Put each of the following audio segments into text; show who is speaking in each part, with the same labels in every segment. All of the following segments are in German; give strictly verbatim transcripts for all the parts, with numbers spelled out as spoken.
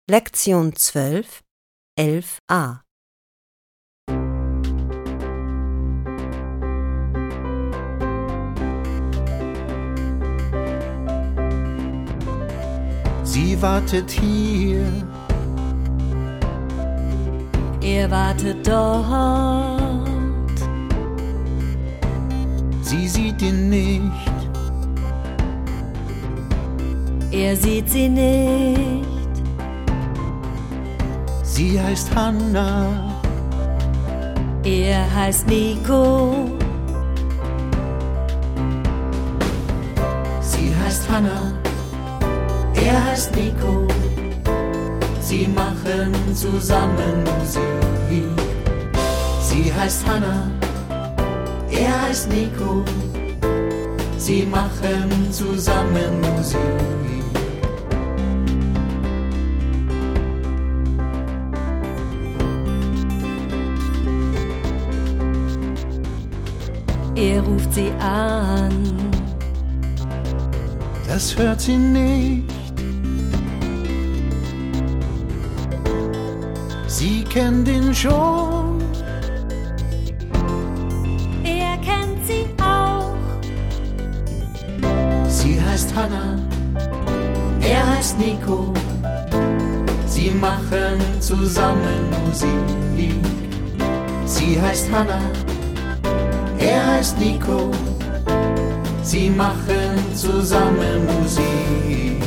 Speaker 1: Lektion zwölf, elf a.
Speaker 2: Sie wartet hier,
Speaker 3: er wartet dort.
Speaker 2: sie sieht ihn nicht,
Speaker 3: Er sieht sie nicht.
Speaker 2: sie heißt Hannah,
Speaker 3: Er heißt Nico.
Speaker 2: sie heißt Hannah, er heißt Nico, sie machen zusammen Musik. Sie heißt Hannah, er heißt Nico, sie machen zusammen Musik.
Speaker 3: Er ruft sie an.
Speaker 2: Das hört sie nicht, sie kennt ihn schon,
Speaker 3: Er kennt sie auch.
Speaker 2: sie heißt Hannah, er heißt Nico, sie machen zusammen Musik. Sie heißt Hannah, er heißt Nico, sie machen zusammen Musik.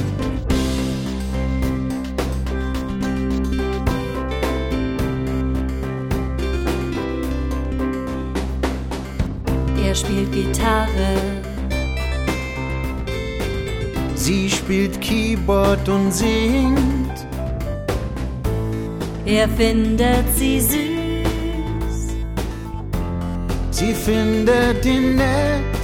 Speaker 3: Er spielt Gitarre.
Speaker 2: Sie spielt Keyboard und singt,
Speaker 3: Er findet sie süß.
Speaker 2: sie findet ihn nett.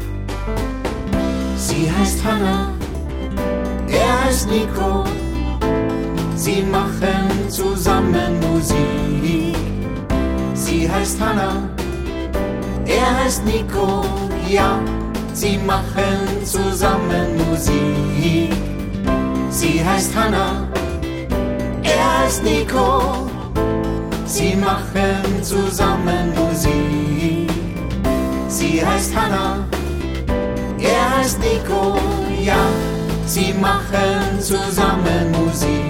Speaker 2: Sie heißt Hannah, er heißt Nico, sie machen zusammen Musik. Sie heißt Hannah, er heißt Nico, ja, sie machen zusammen Musik. Sie heißt Hannah, er heißt Nico, sie machen zusammen Musik. Sie heißt Hannah, er heißt Nico, ja, sie machen zusammen Musik.